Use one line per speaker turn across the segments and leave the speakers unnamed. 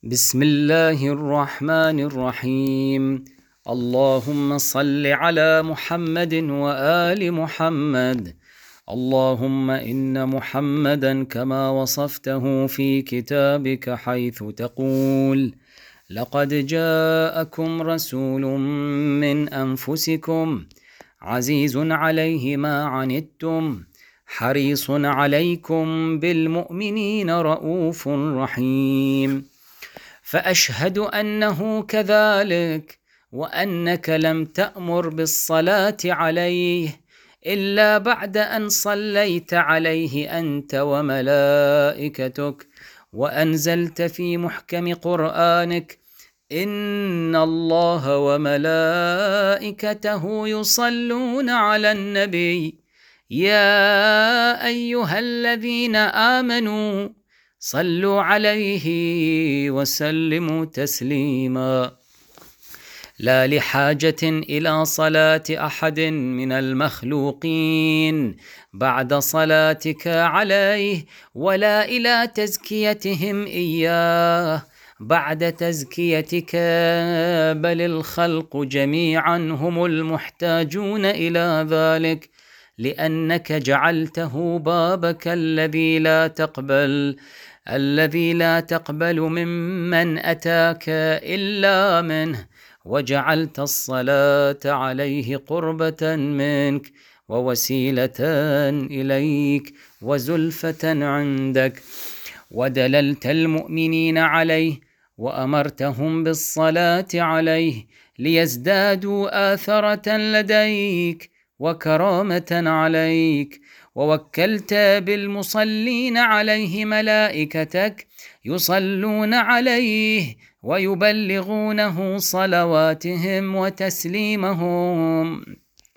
بسم الله الرحمن الرحيم. اللهم صل على محمد وآل محمد. اللهم إن محمدا كما وصفته في كتابك حيث تقول: لقد جاءكم رسول من أنفسكم عزيز عليه ما عنتم حريص عليكم بالمؤمنين رؤوف رحيم. فأشهد أنه كذلك، وأنك لم تأمر بالصلاة عليه إلا بعد أن صليت عليه أنت وملائكتك، وأنزلت في محكم قرآنك: إن الله وملائكته يصلون على النبي يا أيها الذين آمنوا صلوا عليه وسلموا تسليما. لا لحاجة إلى صلاة أحد من المخلوقين بعد صلاتك عليه، ولا إلى تزكيتهم إياه بعد تزكيتك، بل الخلق جميعا هم المحتاجون إلى ذلك، لأنك جعلته بابك الذي لا تقبل ممن أتاك إلا منه، وجعلت الصلاة عليه قربة منك ووسيلة إليك وزلفة عندك، ودللت المؤمنين عليه وأمرتهم بالصلاة عليه ليزدادوا آثرة لديك وكرامة عليك، ووكلت بالمصلين عليه ملائكتك يصلون عليه ويبلغونه صلواتهم وتسليمهم.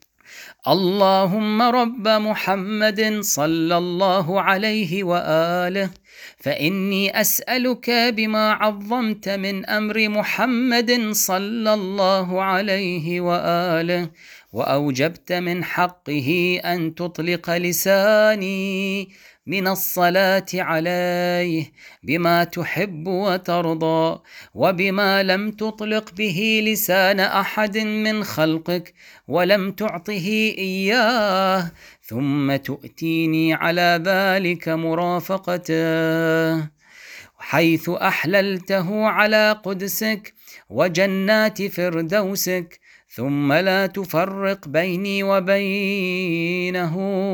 اللهم رب محمد صلى الله عليه وآله، فإني أسألك بما عظمت من أمر محمد صلى الله عليه وآله وأوجبت من حقه أن تطلق لساني من الصلاة عليه بما تحب وترضى، وبما لم تطلق به لسان أحد من خلقك ولم تعطه إياه، ثم تؤتيني على ذلك مرافقته حيث أحللته على قدسك وجنات فردوسك، ثم لا تفرق بيني وبينه.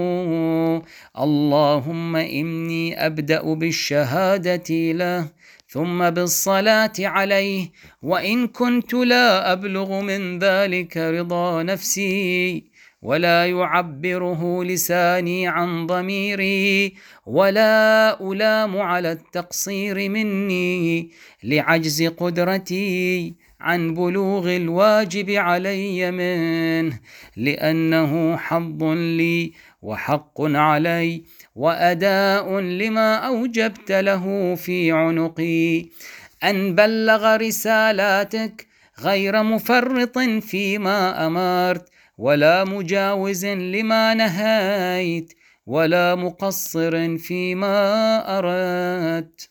اللهم إني أبدأ بالشهادة له ثم بالصلاة عليه، وإن كنت لا أبلغ من ذلك رضا نفسي ولا يعبره لساني عن ضميري، ولا ألام على التقصير مني لعجز قدرتي عن بلوغ الواجب علي منه، لأنه حظ لي وحق علي وأداء لما أوجبت له في عنقي، أن بلغ رسالاتك غير مفرط فيما أمرت ولا مجاوز لما نهيت ولا مقصر فيما أردت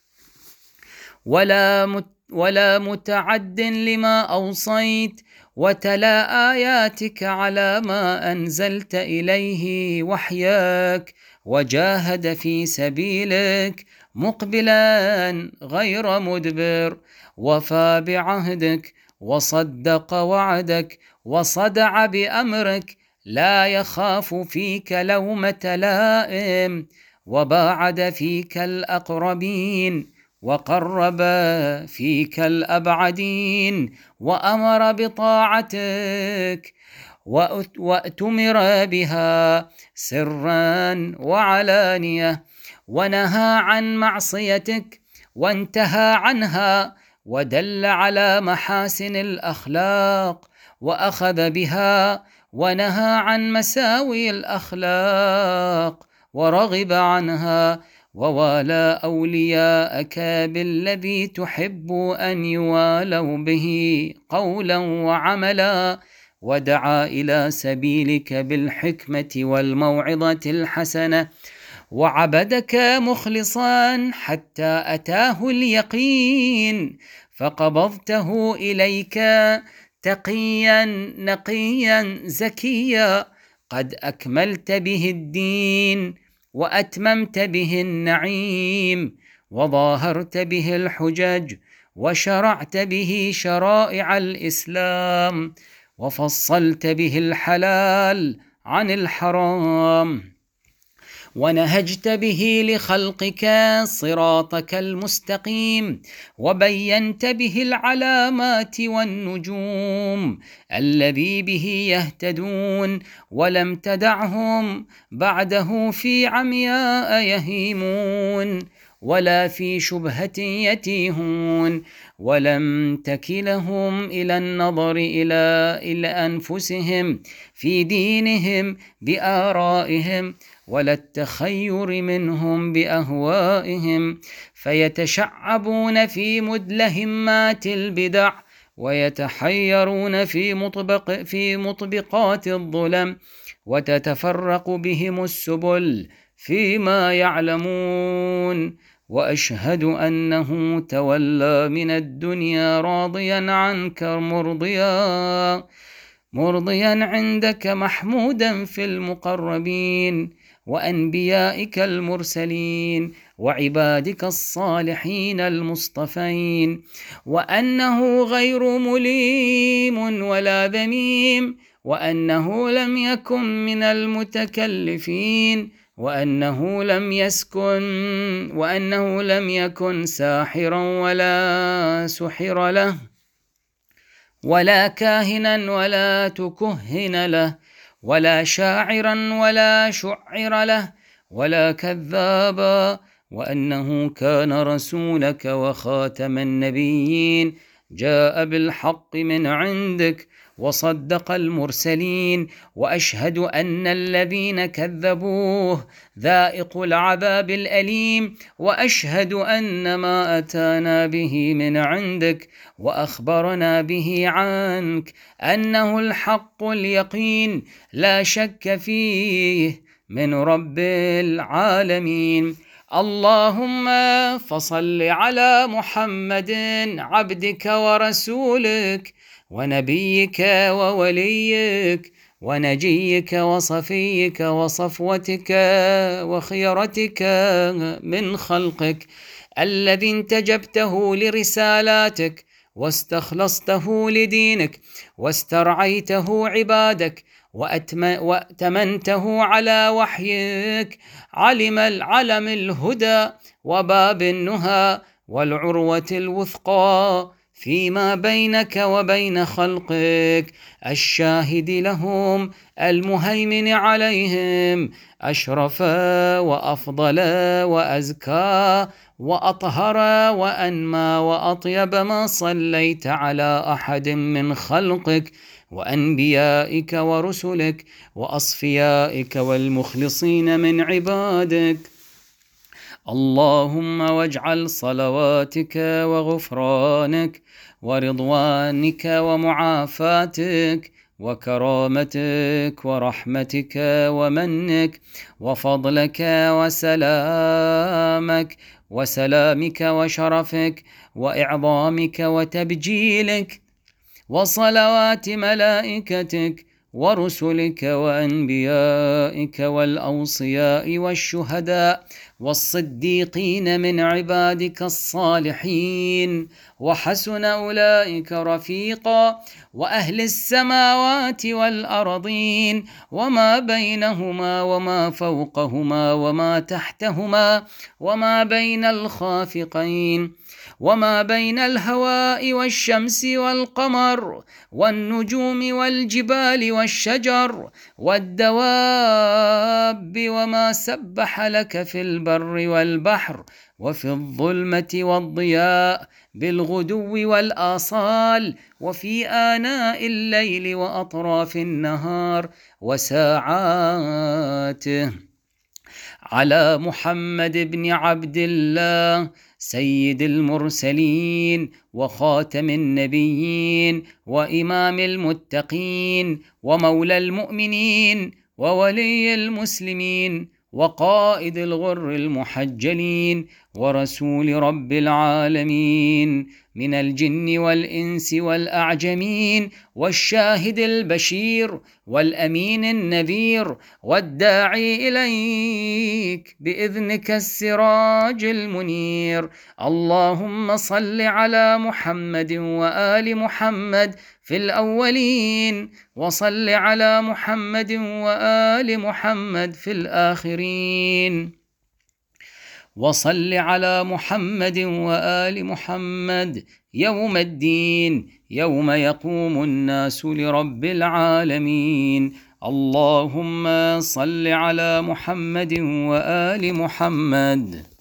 ولا متعد لما أوصيت، وتلا آياتك على ما أنزلت إليه وحياك، وجاهد في سبيلك مقبلا غير مدبر، وفى بعهدك وصدق وعدك وصدع بأمرك، لا يخاف فيك لومة لائم، وباعد فيك الأقربين وقرب فيك الأبعدين، وأمر بطاعتك وأتمر بها سرا وعلانية، ونهى عن معصيتك وانتهى عنها، ودل على محاسن الأخلاق وأخذ بها، ونهى عن مساوي الأخلاق ورغب عنها، ووالى أولياءك بالذي تحب أن يوالوا به قولا وعملا، ودعا إلى سبيلك بالحكمة والموعظة الحسنة، وعبدك مخلصا حتى أتاه اليقين، فقبضته إليك تقيا نقيا زكيا، قد أكملت به الدين وأتممت به النعيم، وظاهرت به الحجج، وشرعت به شرائع الإسلام، وفصلت به الحلال عن الحرام، ونهجت به لخلقك صراطك المستقيم، وبينت به العلامات والنجوم الذي به يهتدون، ولم تدعهم بعده في عمياء يهيمون، ولا في شبهة يتيهون، ولم تكلهم إلى النظر إلى أنفسهم في دينهم بآرائهم، ولا التخير منهم بأهوائهم، فيتشعبون في مدلهمات البدع، ويتحيرون في مطبقات الظلم، وتتفرق بهم السبل فيما يعلمون. وأشهد أنه تولى من الدنيا راضيا عنك مرضيا عندك محمودا في المقربين، وأنبيائك المرسلين، وعبادك الصالحين المصطفين، وأنه غير مليم ولا ذميم، وأنه لم يكن من المتكلفين، وأنه لم يكن ساحرا ولا سحر له، ولا كاهنا ولا تكهن له، ولا شاعرا ولا شعر له، ولا كذابا، وأنه كان رسولك وخاتم النبيين، جاء بالحق من عندك وصدق المرسلين. وأشهد أن الذين كذبوه ذائق العذاب الأليم، وأشهد أن ما أتانا به من عندك وأخبرنا به عنك أنه الحق اليقين لا شك فيه من رب العالمين. اللهم فصل على محمد عبدك ورسولك ونبيك ووليك ونجيك وصفيك وصفوتك وخيرتك من خلقك، الذي انتجبته لرسالاتك واستخلصته لدينك واسترعيته عبادك وأتمنته على وحيك، علم الهدى وباب النهى والعروة الوثقى فيما بينك وبين خلقك، الشاهد لهم المهيمن عليهم، أشرف وأفضل وأزكى وأطهر وأنمى وأطيب ما صليت على أحد من خلقك وأنبيائك ورسلك وأصفيائك والمخلصين من عبادك. اللهم واجعل صلواتك وغفرانك ورضوانك ومعافاتك وكرامتك ورحمتك ومنك وفضلك وسلامك وشرفك وإعظامك وتبجيلك وصلوات ملائكتك ورسلك وأنبيائك والأوصياء والشهداء والصديقين من عبادك الصالحين، وحسن أولئك رفيقا، وأهل السماوات والأرضين وما بينهما وما فوقهما وما تحتهما وما بين الخافقين وما بين الهواء والشمس والقمر والنجوم والجبال والشجر والدواب وما سبح لك في البر والبحر وفي الظلمة والضياء بالغدو والآصال وفي آناء الليل وأطراف النهار وساعاته، على محمد بن عبد الله سيد المرسلين وخاتم النبيين وإمام المتقين ومولى المؤمنين وولي المسلمين وقائد الغر المحجلين ورسول رب العالمين من الجن والإنس والأعجمين، والشاهد البشير والأمين النذير والداعي إليك بإذنك السراج المنير. اللهم صل على محمد وآل محمد في الأولين، وصل على محمد وآل محمد في الآخرين، وصل على محمد وآل محمد يوم الدين، يوم يقوم الناس لرب العالمين. اللهم صل على محمد وآل محمد.